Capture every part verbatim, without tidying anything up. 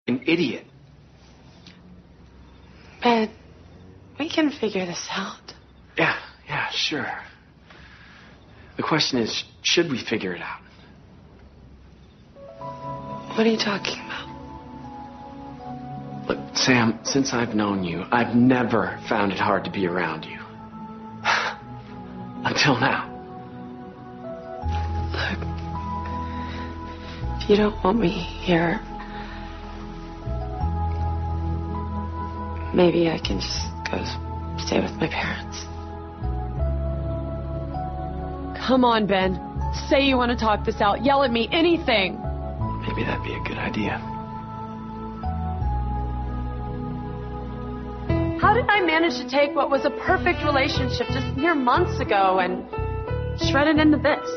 an idiot. Ben, we can figure this out. Yeah, yeah, sure. The question is, should we figure it out? What are you talking about? Look, Sam, since I've known you, I've never found it hard to be around you. Until now. Look, if you don't want me here, maybe I can just go stay with my parents. Come on, Ben. Say you want to talk this out. Yell at me. Anything. Maybe that'd be a good idea. How did I manage to take what was a perfect relationship just mere months ago and shred it into this?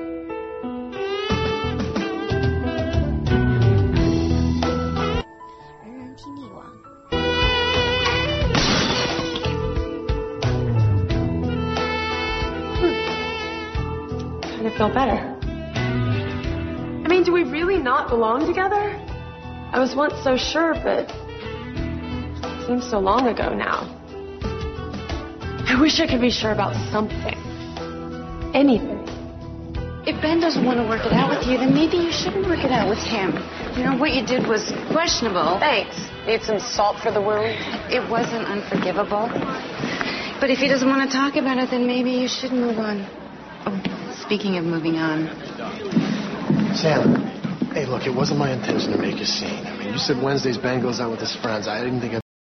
Kind of feel better. I mean, do we really not belong together? I was once so sure, but it seems so long ago now. I wish I could be sure about something. Anything. If Ben doesn't want to work it out with you, then maybe you shouldn't work it out with him. You know, what you did was questionable. Thanks. Need some salt for the wound? It wasn't unforgivable. But if he doesn't want to talk about it, then maybe you should move on. Oh, speaking of moving on. Sam, hey, look, it wasn't my intention to make a scene. I mean, you said Wednesday's Ben goes out with his friends. I didn't think I'd